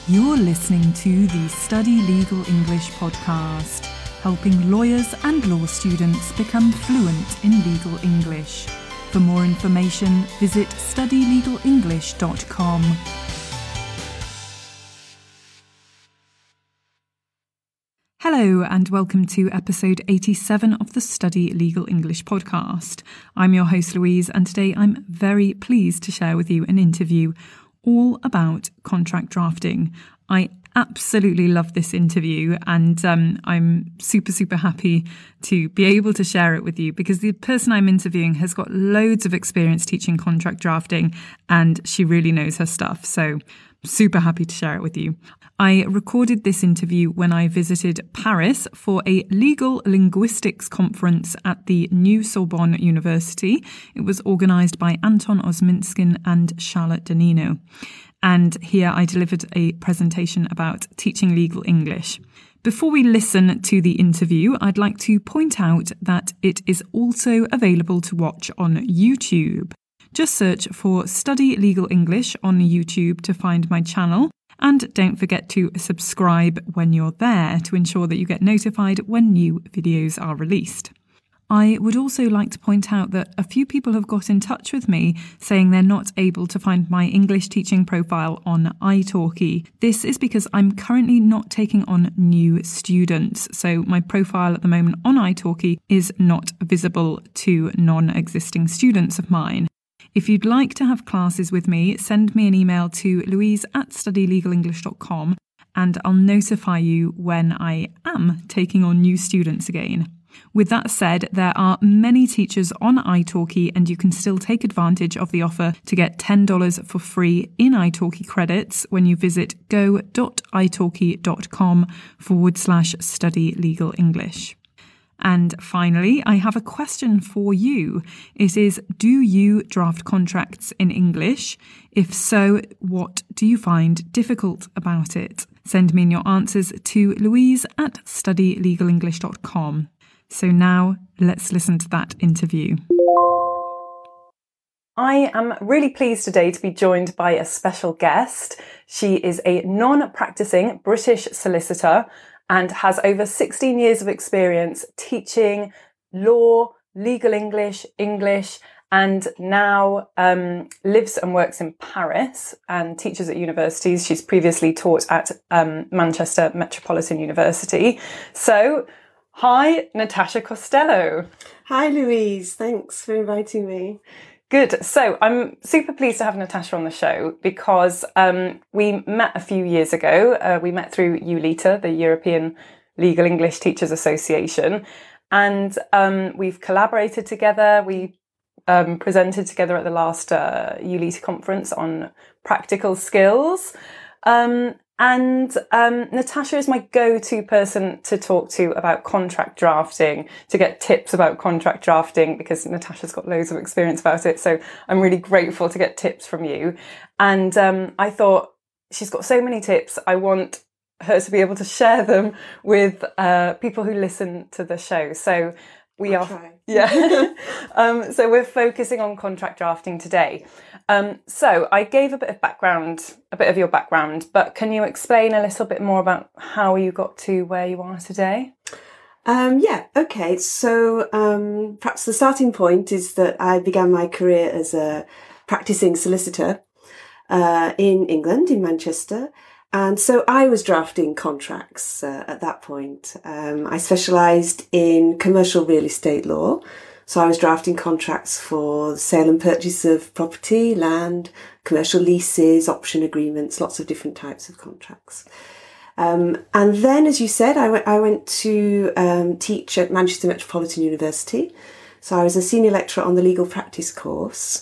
You're listening to the Study Legal English podcast, helping lawyers and law students become fluent in legal English. For more information, visit studylegalenglish.com. Hello and welcome to episode 87 of the Study Legal English podcast. I'm your host Louise, and today I'm very pleased to share with you an interview all about contract drafting. I absolutely love this interview, and I'm super happy to be able to share it with you because the person I'm interviewing has got loads of experience teaching contract drafting and she really knows her stuff. So super happy to share it with you. I recorded this interview when I visited Paris for a legal linguistics conference at the New Sorbonne University. It was organised by Anton Osminskin and Charlotte Danino. And here I delivered a presentation about teaching legal English. Before we listen to the interview, I'd like to point out that it is also available to watch on YouTube. Just search for Study Legal English on YouTube to find my channel. And don't forget to subscribe when you're there to ensure that you get notified when new videos are released. I would also like to point out that a few people have got in touch with me saying they're not able to find my English teaching profile on italki. This is because I'm currently not taking on new students, so my profile at the moment on italki is not visible to non-existing students of mine. If you'd like to have classes with me, send me an email to louise@studylegalenglish.com and I'll notify you when I am taking on new students again. With that said, there are many teachers on italki and you can still take advantage of the offer to get $10 for free in italki credits when you visit go.italki.com/studylegalenglish. And finally, I have a question for you. It is, do you draft contracts in English? If so, what do you find difficult about it? Send me your answers to louise@studylegalenglish.com. So now let's listen to that interview. I am really pleased today to be joined by a special guest. She is a non-practicing British solicitor and has over 16 years of experience teaching law, legal English, and now lives and works in Paris and teaches at universities. She's previously taught at Manchester Metropolitan University. So, hi, Natasha Costello. Hi, Louise. Thanks for inviting me. Good. So I'm super pleased to have Natasha on the show because we met a few years ago. We met through EULETA, the European Legal English Teachers Association, and we've collaborated together. We presented together at the last EULETA conference on practical skills. And Natasha is my go-to person to talk to about contract drafting, to get tips about contract drafting, because Natasha's got loads of experience about it. So I'm really grateful to get tips from you. And I thought, she's got so many tips. I want her to be able to share them with people who listen to the show. So I'll try. Yeah. So we're focusing on contract drafting today. So I gave a bit of your background, but can you explain a little bit more about how you got to where you are today? Okay. So perhaps the starting point is that I began my career as a practicing solicitor in England, in Manchester. And so I was drafting contracts at that point. I specialised in commercial real estate law. So I was drafting contracts for the sale and purchase of property, land, commercial leases, option agreements, lots of different types of contracts. And then, as you said, I went to teach at Manchester Metropolitan University. So I was a senior lecturer on the legal practice course.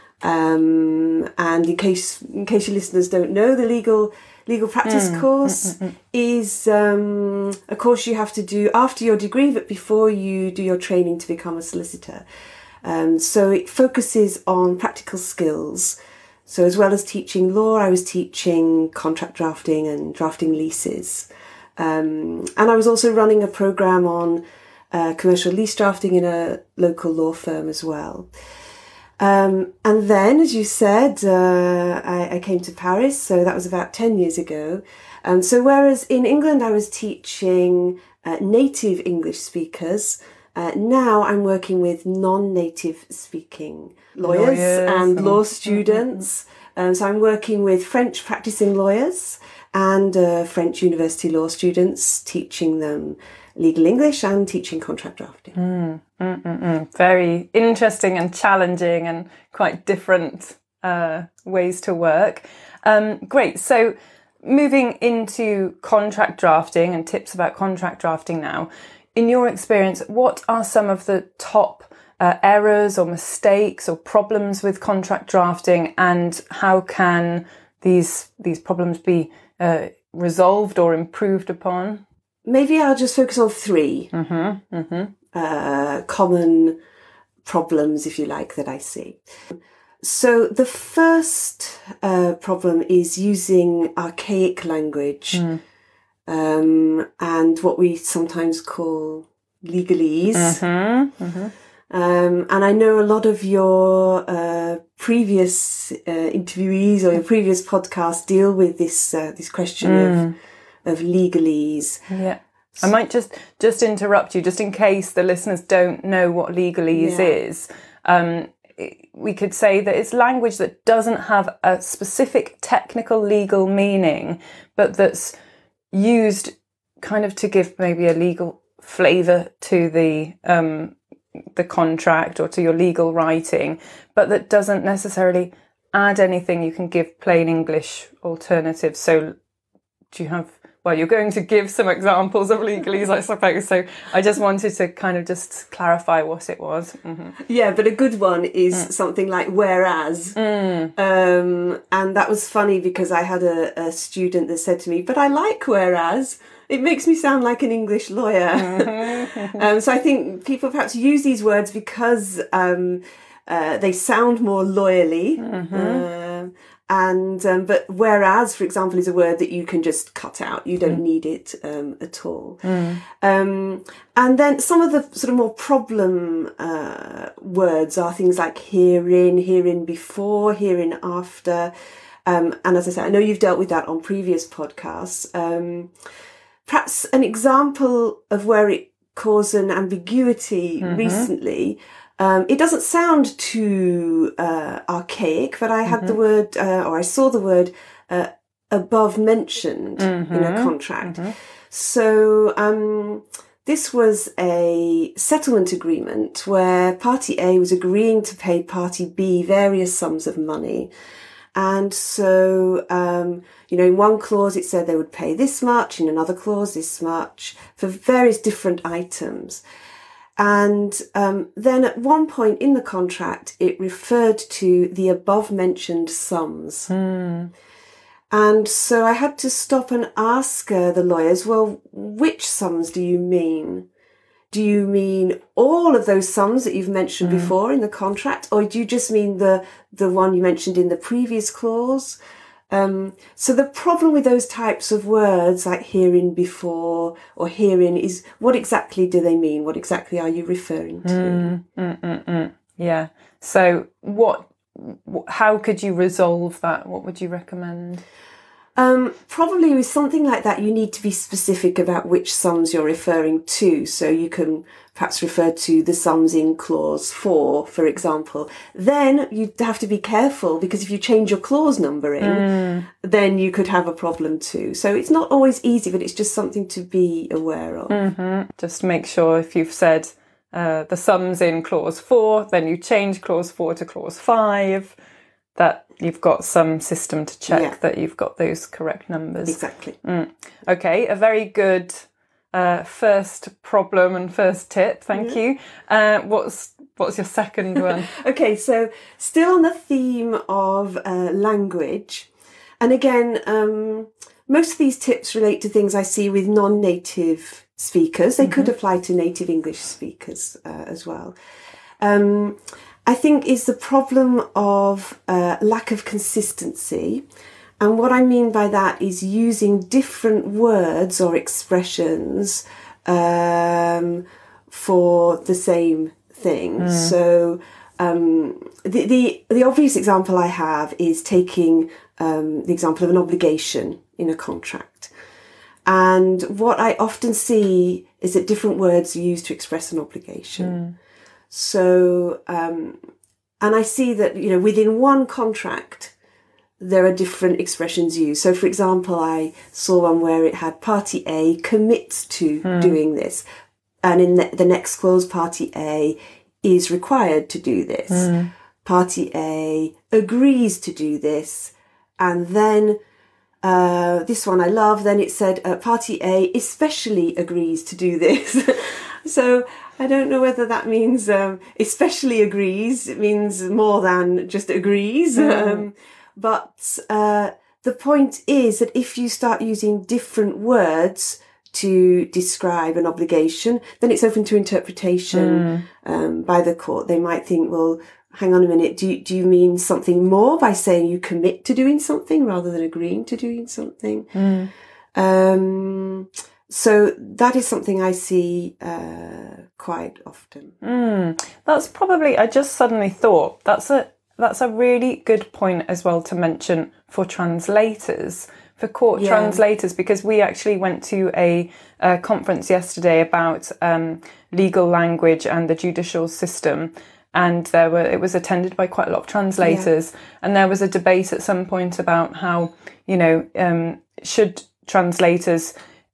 And in case your listeners don't know, the legal practice course is a course you have to do after your degree, but before you do your training to become a solicitor. So it focuses on practical skills. So as well as teaching law, I was teaching contract drafting and drafting leases. And I was also running a program on commercial lease drafting in a local law firm as well. And then, as you said, I came to Paris, so that was about 10 years ago. So whereas in England I was teaching native English speakers, now I'm working with non-native speaking lawyers and law students. So I'm working with French practicing lawyers and French university law students, teaching them legal English and teaching contract drafting. Very interesting and challenging and quite different ways to work. Great. So moving into contract drafting and tips about contract drafting now, in your experience, what are some of the top errors or mistakes or problems with contract drafting, and how can these problems be resolved or improved upon? Maybe I'll just focus on three common problems, if you like, that I see. So the first problem is using archaic language and what we sometimes call legalese. And I know a lot of your previous interviewees or your previous podcasts deal with this question of legalese. Yeah. I might just interrupt you, just in case the listeners don't know what legalese is. We could say that it's language that doesn't have a specific technical legal meaning, but that's used kind of to give maybe a legal flavour to the contract or to your legal writing, but that doesn't necessarily add anything. You can give plain English alternatives. So do you have... Well, you're going to give some examples of legalese, I suppose. So I just wanted to kind of just clarify what it was. Yeah, but a good one is something like whereas. And that was funny because I had a student that said to me, but I like whereas. It makes me sound like an English lawyer. So I think people perhaps use these words because they sound more lawyerly. But whereas, for example, is a word that you can just cut out. You don't need it at all. And then some of the sort of more problem words are things like herein, herein before, herein after. And as I said, I know you've dealt with that on previous podcasts. Perhaps an example of where it caused an ambiguity recently. It doesn't sound too archaic, but I had the word, or I saw the word above mentioned in a contract. So this was a settlement agreement where Party A was agreeing to pay Party B various sums of money. And so, in one clause it said they would pay this much, in another clause this much, for various different items. And then at one point in the contract, it referred to the above-mentioned sums. And so I had to stop and ask the lawyers, well, which sums do you mean? Do you mean all of those sums that you've mentioned before in the contract? Or do you just mean the one you mentioned in the previous clause? So the problem with those types of words like herein before or herein is what exactly do they mean? What exactly are you referring to? Yeah. So how could you resolve that? What would you recommend? Probably with something like that, you need to be specific about which sums you're referring to. So you can perhaps refer to the sums in clause 4, for example. Then you'd have to be careful because if you change your clause numbering, then you could have a problem too. So it's not always easy, but it's just something to be aware of. Just make sure if you've said the sums in clause 4, then you change clause 4 to clause 5, that you've got some system to check that you've got those correct numbers. Exactly. Okay, a very good first problem and first tip. Thank you. What's your second one? Okay, so still on the theme of language. And again, most of these tips relate to things I see with non-native speakers. They could apply to native English speakers as well. I think is the problem of lack of consistency. And what I mean by that is using different words or expressions for the same thing. So The obvious example I have is taking the example of an obligation in a contract. And what I often see is that different words are used to express an obligation. So, and I see that, within one contract, there are different expressions used. So, for example, I saw one where it had party A commits to doing this. And in the next clause, party A is required to do this. Party A agrees to do this. And then this one I love, then it said party A especially agrees to do this. So I don't know whether that means especially agrees. It means more than just agrees. But the point is that if you start using different words to describe an obligation, then it's open to interpretation by the court. They might think, well, hang on a minute, do you mean something more by saying you commit to doing something rather than agreeing to doing something? So that is something I see quite often. That's probably, I just suddenly thought, that's a really good point as well to mention for translators, for court translators, because we actually went to a conference yesterday about legal language and the judicial system. And it was attended by quite a lot of translators. And there was a debate at some point about how, should interpreters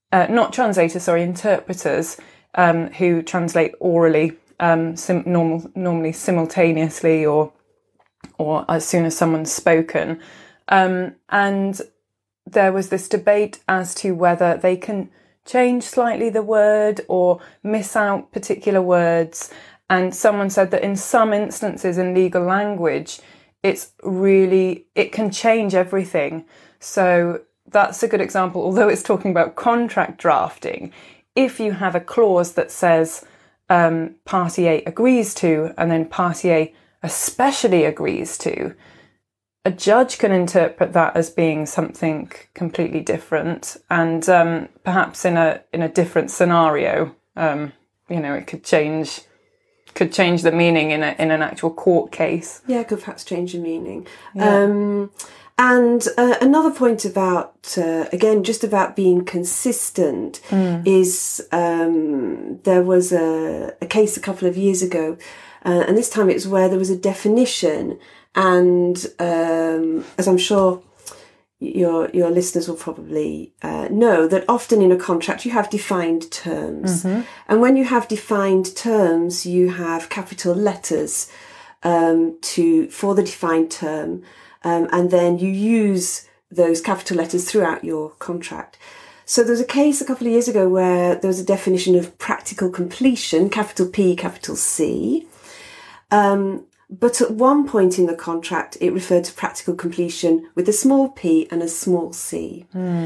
who translate orally, normally simultaneously or as soon as someone's spoken. And there was this debate as to whether they can change slightly the word or miss out particular words. And someone said that in some instances in legal language, it can change everything. So that's a good example, although it's talking about contract drafting. If you have a clause that says party A agrees to, and then party A especially agrees to, a judge can interpret that as being something completely different. And perhaps in a different scenario, it could change the meaning in an actual court case. Yeah, it could perhaps change the meaning. Yeah. And another point about, again, just about being consistent is there was a case a couple of years ago, and this time it was where there was a definition. And as I'm sure your listeners will probably know, that often in a contract you have defined terms. And when you have defined terms, you have capital letters for the defined term. And then you use those capital letters throughout your contract. So there was a case a couple of years ago where there was a definition of practical completion, capital P, capital C. But at one point in the contract, it referred to practical completion with a small p and a small c.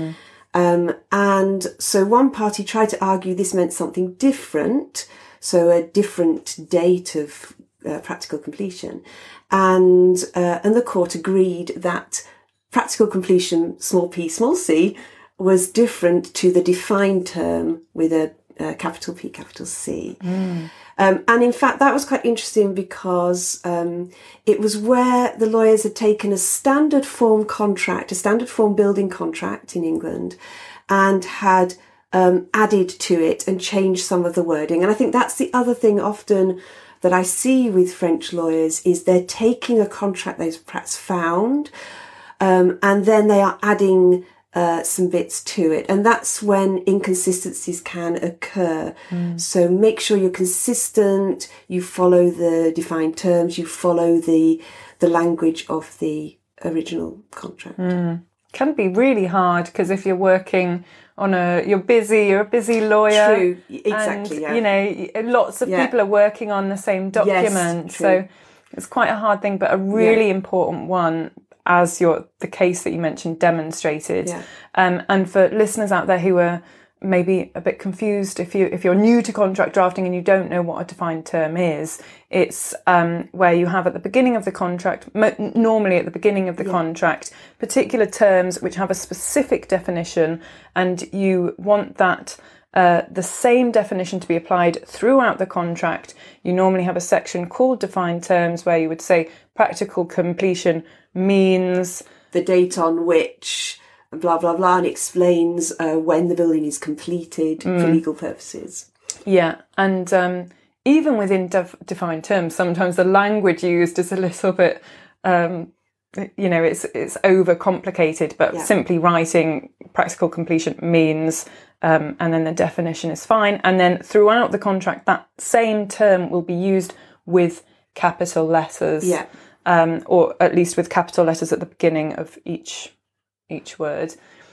And so one party tried to argue this meant something different, so a different date of practical completion. And the court agreed that practical completion, small p, small c, was different to the defined term with a capital P, capital C. And in fact, that was quite interesting because it was where the lawyers had taken a standard form contract, a standard form building contract in England, and had added to it and changed some of the wording. And I think that's the other thing often that I see with French lawyers is they're taking a contract they've perhaps found, and then they are adding some bits to it. And that's when inconsistencies can occur. So make sure you're consistent, you follow the defined terms, you follow the language of the original contract. Can be really hard because if you're working on you're a busy lawyer. True, exactly. And, lots of people are working on the same document. Yes, so it's quite a hard thing, but a really important one, as the case that you mentioned demonstrated. And for listeners out there who are maybe a bit confused, if you're new to contract drafting and you don't know what a defined term is, it's where you have at the beginning of the contract, normally at the beginning of the contract, particular terms which have a specific definition, and you want that the same definition to be applied throughout the contract, you normally have a section called defined terms where you would say practical completion means the date on which blah, blah, blah, and explains when the building is completed for legal purposes. Yeah, and even within defined terms, sometimes the language used is a little bit, it's overcomplicated, but simply writing practical completion means, and then the definition is fine. And then throughout the contract, that same term will be used with capital letters, or at least with capital letters at the beginning of each word.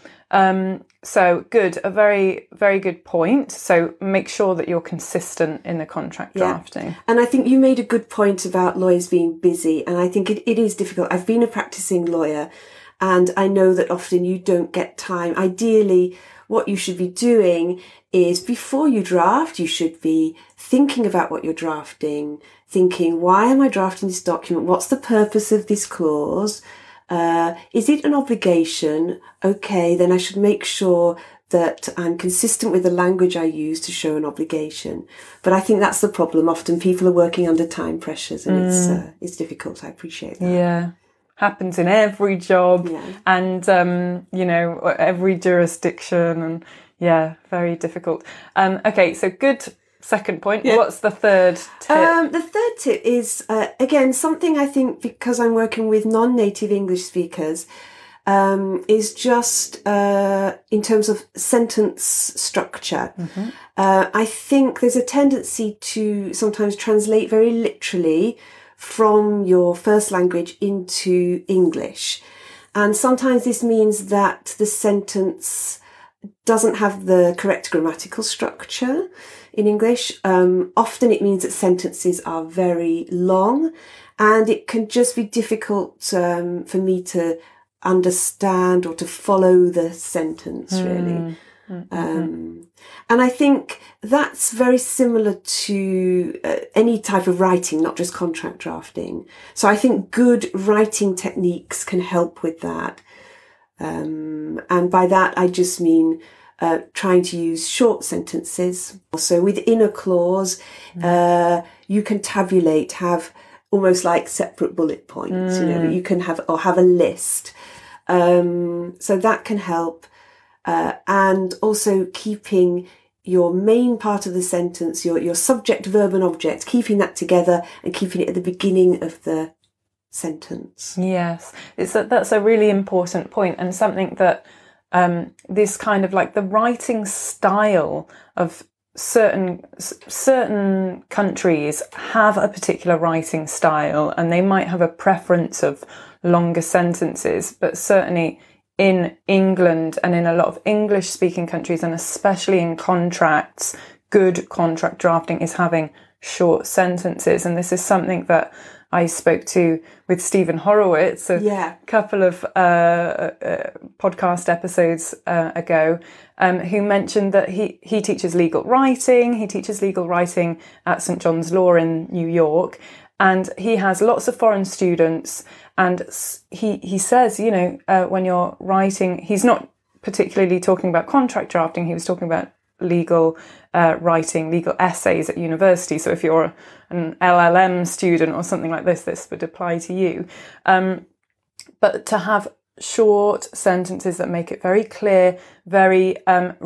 So good, a very, very good point. So make sure that you're consistent in the contract drafting. And I think you made a good point about lawyers being busy, and I think it is difficult. I've been a practicing lawyer, and I know that often you don't get time. Ideally, what you should be doing is before you draft, you should be thinking about what you're drafting, thinking, why am I drafting this document? What's the purpose of this clause? Is it an obligation? Okay, then I should make sure that I'm consistent with the language I use to show an obligation. But I think that's the problem. Often people are working under time pressures, and it's difficult. I appreciate that. Yeah. Happens in every job and, every jurisdiction, and very difficult. Okay, so good second point. Yeah. What's the third tip? The third tip is, again, something I think because I'm working with non-native English speakers, is just in terms of sentence structure. Mm-hmm. I think there's a tendency to sometimes translate very literally from your first language into English. And sometimes this means that the sentence doesn't have the correct grammatical structure in English. Often it means that sentences are very long, and it can just be difficult for me to understand or to follow the sentence, really. Mm-hmm. And I think that's very similar to any type of writing, not just contract drafting. So I think good writing techniques can help with that. And by that, I just mean trying to use short sentences. So within a clause, you can tabulate, have almost like separate bullet points, you can have a list. So that can help. And also keeping your main part of the sentence, your subject, verb and object, keeping that together and keeping it at the beginning of the sentence. Yes, that's a really important point, and something that this kind of like the writing style of certain countries have a particular writing style, and they might have a preference of longer sentences, but certainly in England and in a lot of English-speaking countries, and especially in contracts, good contract drafting is having short sentences. And this is something that I spoke to with Stephen Horowitz a couple of podcast episodes ago, who mentioned that he teaches legal writing. He teaches legal writing at St. John's Law in New York, and he has lots of foreign students. And he says, when you're writing, he's not particularly talking about contract drafting. He was talking about legal writing, legal essays at university. So if you're an LLM student or something like this would apply to you. But to have short sentences that make it very clear, very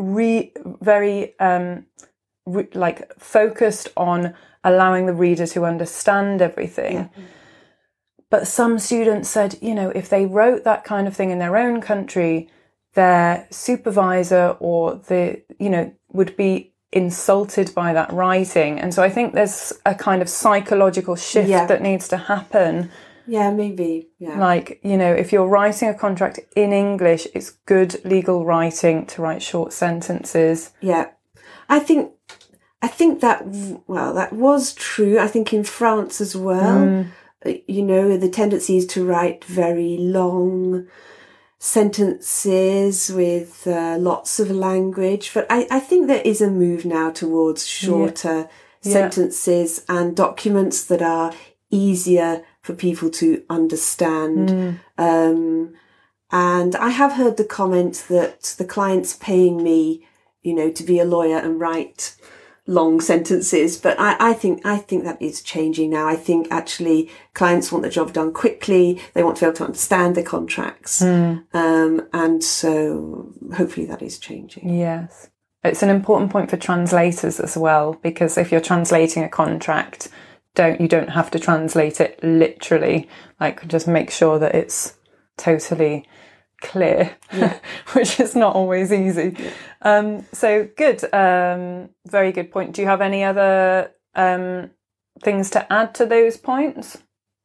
focused on allowing the reader to understand everything. Yeah. But some students said, if they wrote that kind of thing in their own country, their supervisor or would be insulted by that writing. And so I think there's a kind of psychological shift that needs to happen. Yeah, maybe. Yeah. Like, if you're writing a contract in English, it's good legal writing to write short sentences. Yeah. I think that was true. I think in France as well, the tendency is to write very long sentences with lots of language. But I think there is a move now towards shorter sentences and documents that are easier for people to understand. And I have heard the comment that the client's paying me to be a lawyer and write long sentences. But I think that is changing now. I think actually clients want the job done quickly. They want to be able to understand their contracts. And so hopefully that is changing. Yes. It's an important point for translators as well, because if you're translating a contract, you don't have to translate it literally. Like, just make sure that it's totally clear, which is not always easy. So good. Very good point. Do you have any other things to add to those points?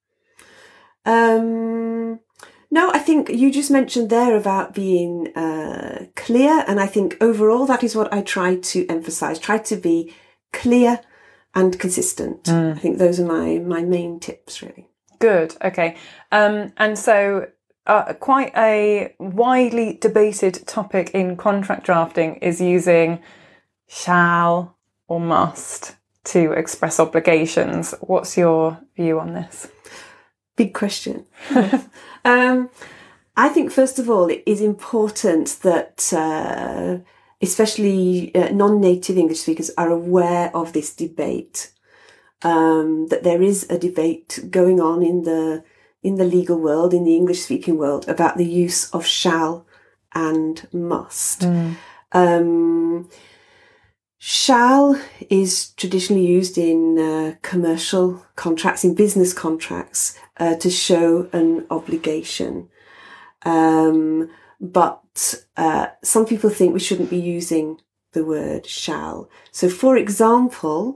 No, I think you just mentioned there about being clear, and I think overall that is what I try to emphasise. Try to be clear and consistent. I think those are my main tips, really. Good. Okay. And so quite a widely debated topic in contract drafting is using shall or must to express obligations. What's your view on this? Big question. I think, first of all, it is important that especially non-native English speakers are aware of this debate, that there is a debate going on in the legal world, in the English-speaking world, about the use of shall and must. Shall is traditionally used in commercial contracts, in business contracts, to show an obligation. But some people think we shouldn't be using the word shall. So, for example,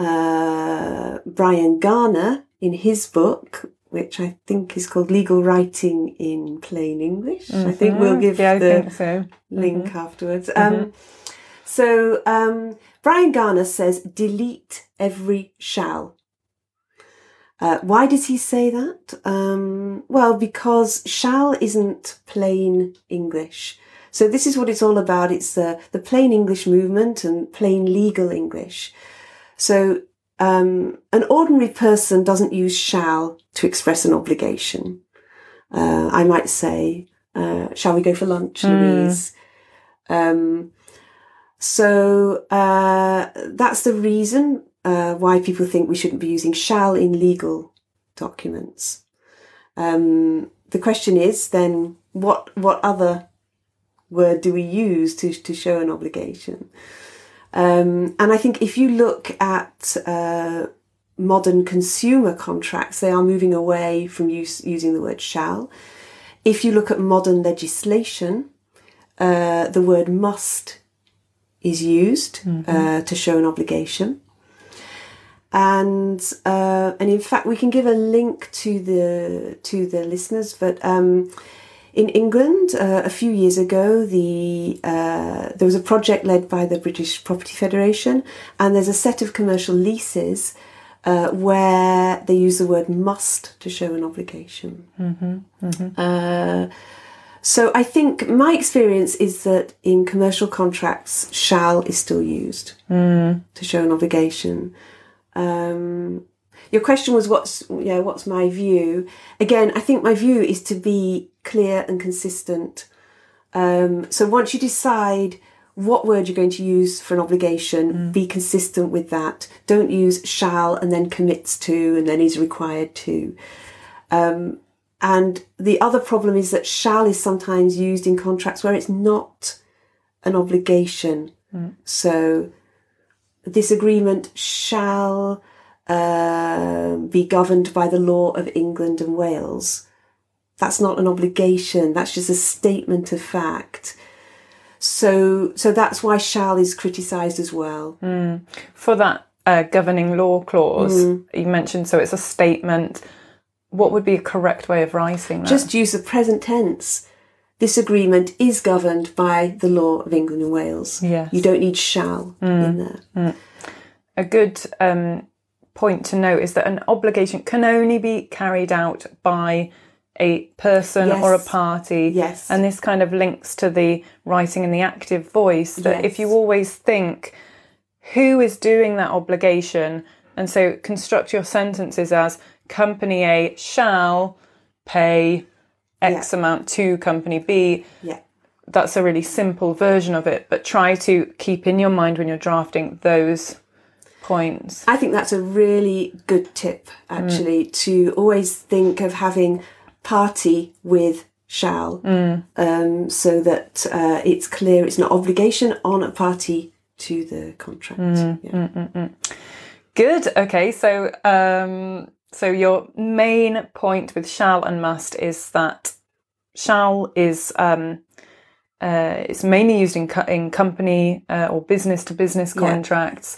Brian Garner, in his book, which I think is called Legal Writing in Plain English, I think we'll give the link afterwards. So Brian Garner says, delete every shall. Why does he say that? Well, because shall isn't plain English. So this is what it's all about. It's the plain English movement and plain legal English. So an ordinary person doesn't use shall to express an obligation. I might say, shall we go for lunch, Louise? So that's the reason why people think we shouldn't be using shall in legal documents. The question is then, what other word do we use to show an obligation? And I think if you look at modern consumer contracts, they are moving away from using the word shall. If you look at modern legislation, the word must is used to show an obligation. And in fact, we can give a link to the listeners. But in England, a few years ago, there was a project led by the British Property Federation, and there's a set of commercial leases where they use the word must to show an obligation. So I think my experience is that in commercial contracts, shall is still used to show an obligation. Your question was what's my view? Again, I think my view is to be clear and consistent. So once you decide what word you're going to use for an obligation, be consistent with that. Don't use shall and then commits to and then is required to. And the other problem is that shall is sometimes used in contracts where it's not an obligation. So this agreement shall be governed by the law of England and Wales. That's not an obligation. That's just a statement of fact. So that's why shall is criticised as well. For that governing law clause, you mentioned, so it's a statement. What would be a correct way of writing that? Just use the present tense. This agreement is governed by the law of England and Wales. Yes. You don't need shall in there. A good point to note is that an obligation can only be carried out by a person or a party. Yes. And this kind of links to the writing in the active voice, that if you always think who is doing that obligation, and so construct your sentences as Company A shall pay X amount to Company B. that's a really simple version of it, but try to keep in your mind when you're drafting those points. I think that's a really good tip, actually, to always think of having party with shall, so that it's clear it's not obligation on a party to the contract. Good. Okay, so so your main point with shall and must is that shall is it's mainly used in company or business to business contracts.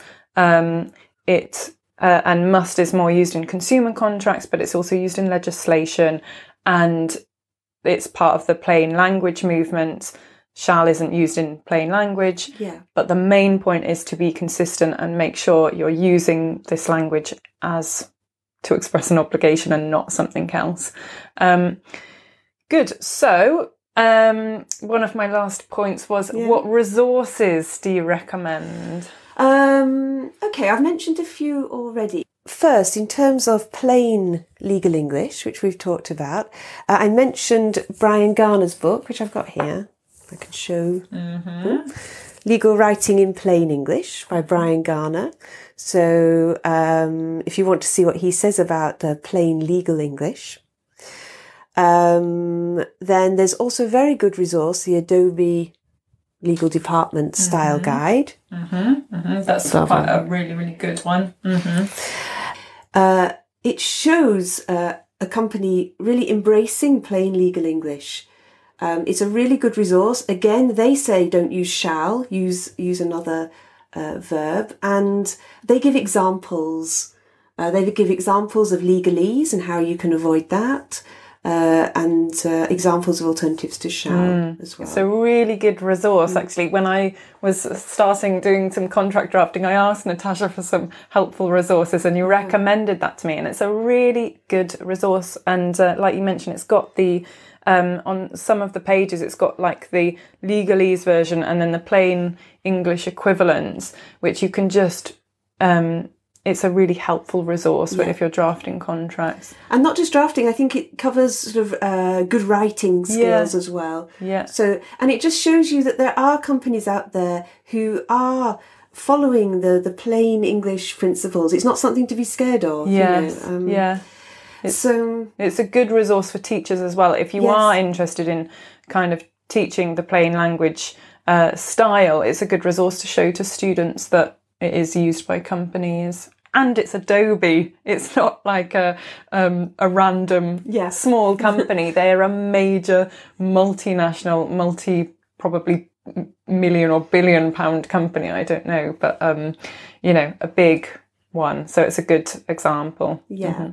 And must is more used in consumer contracts, but it's also used in legislation, and it's part of the plain language movement. Shall isn't used in plain language, but the main point is to be consistent and make sure you're using this language as to express an obligation and not something else. Good. So one of my last points was, what resources do you recommend? Okay, I've mentioned a few already. First, in terms of plain legal English, which we've talked about, I mentioned Brian Garner's book, which I've got here. I can show. Legal Writing in Plain English by Brian Garner. So if you want to see what he says about plain legal English. Then there's also a very good resource, the Adobe Legal Department Style Guide. That's quite a really, really good one. It shows a company really embracing plain legal English. It's a really good resource. Again, they say don't use shall, use another verb, and they give examples. They give examples of legalese and how you can avoid that, and examples of alternatives to shall as well. It's a really good resource, actually. When I was starting doing some contract drafting, I asked Natasha for some helpful resources, and you recommended that to me, and it's a really good resource. And like you mentioned, it's got the on some of the pages, it's got like the legalese version and then the plain English equivalents, which you can just, it's a really helpful resource if you're drafting contracts. And not just drafting, I think it covers sort of good writing skills as well. So, and it just shows you that there are companies out there who are following the plain English principles. It's not something to be scared of. It's a good resource for teachers as well. If you are interested in kind of teaching the plain language style, it's a good resource to show to students that it is used by companies. And it's Adobe. It's not like a random small company. They're a major multinational, probably million or billion pound company. I don't know, but a big one. So it's a good example.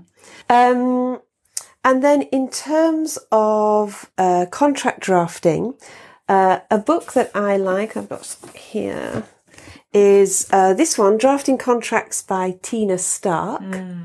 And then in terms of contract drafting, a book that I like, I've got here, is this one, Drafting Contracts by Tina Stark.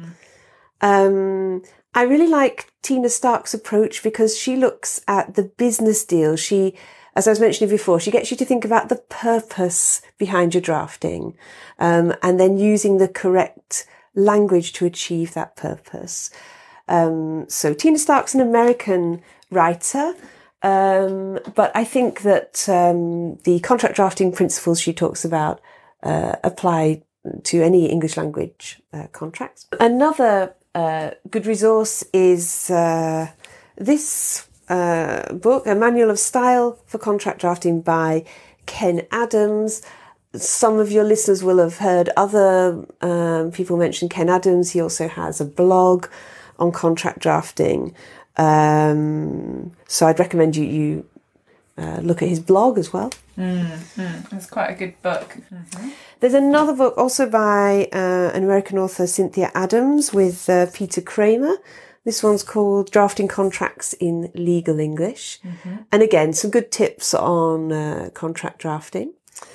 I really like Tina Stark's approach because she looks at the business deal. She, as I was mentioning before, she gets you to think about the purpose behind your drafting, and then using the correct language to achieve that purpose. So Tina Stark's an American writer, but I think that the contract drafting principles she talks about apply to any English language contracts. Another good resource is this book, A Manual of Style for Contract Drafting by Ken Adams. Some of your listeners will have heard other people mention Ken Adams. He also has a blog on contract drafting. So I'd recommend you look at his blog as well. It's quite a good book. There's another book also by an American author, Cynthia Adams, with Peter Kramer. This one's called Drafting Contracts in Legal English. And again, some good tips on contract drafting.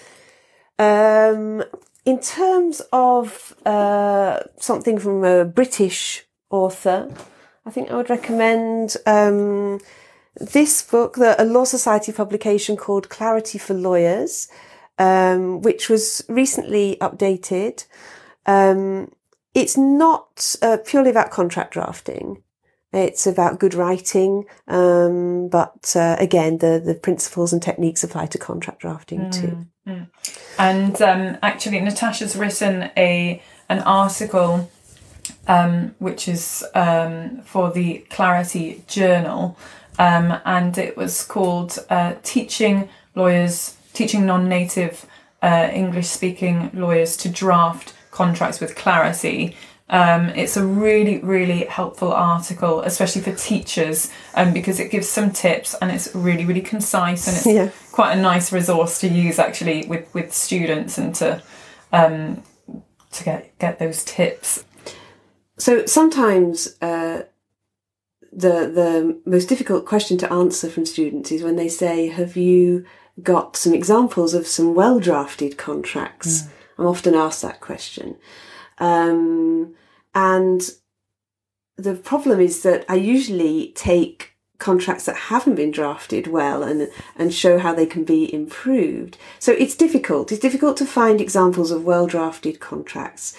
In terms of something from a British author, I think I would recommend this book, a Law Society publication called Clarity for Lawyers, which was recently updated. It's not purely about contract drafting, It's about good writing, but again, the principles and techniques apply to contract drafting too. And actually, Natasha's written an article which is for the Clarity Journal, and it was called Teaching Non-Native English-Speaking Lawyers to Draft Contracts with Clarity. It's a really, really helpful article, especially for teachers, because it gives some tips and it's really, really concise, and it's quite a nice resource to use actually with students and to get those tips. So sometimes the most difficult question to answer from students is when they say, have you got some examples of some well-drafted contracts? I'm often asked that question. And the problem is that I usually take contracts that haven't been drafted well and show how they can be improved. So it's difficult. It's difficult to find examples of well-drafted contracts.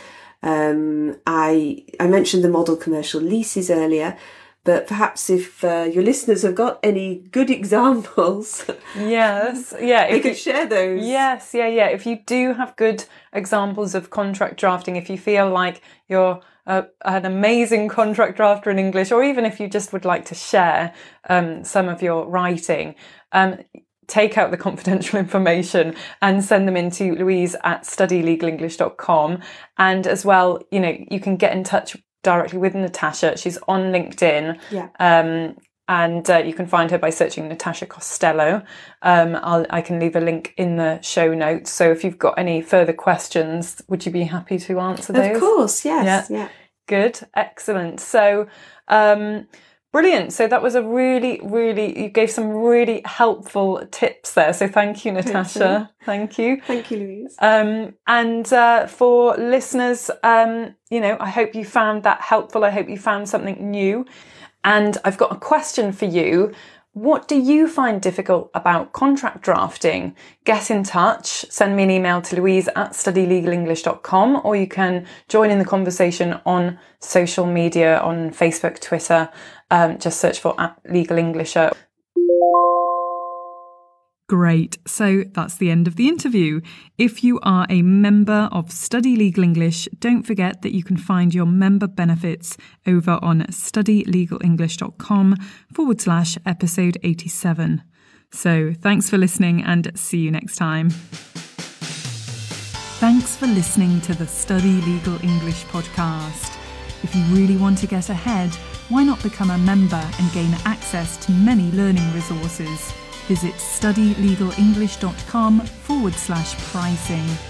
I mentioned the model commercial leases earlier, but perhaps if your listeners have got any good examples, they could share those. Yes, If you do have good examples of contract drafting, if you feel like you're an amazing contract drafter in English, or even if you just would like to share some of your writing, take out the confidential information and send them in to louise@studylegalenglish.com. And as well, you can get in touch directly with Natasha. She's on LinkedIn. And you can find her by searching Natasha Costello. I can leave a link in the show notes. So if you've got any further questions, would you be happy to answer those? Of course, yes. Yeah. Good, excellent. So, brilliant. So that was you gave some really helpful tips there. So thank you, Natasha. Thank you. Thank you, Louise. And for listeners, I hope you found that helpful. I hope you found something new. And I've got a question for you. What do you find difficult about contract drafting? Get in touch. Send me an email to louise@studylegalenglish.com, or you can join in the conversation on social media, on Facebook, Twitter. Just search for @LegalEnglisher. Great. So that's the end of the interview. If you are a member of Study Legal English, don't forget that you can find your member benefits over on studylegalenglish.com/episode 87. So thanks for listening and see you next time. Thanks for listening to the Study Legal English podcast. If you really want to get ahead, why not become a member and gain access to many learning resources? Visit studylegalenglish.com/pricing.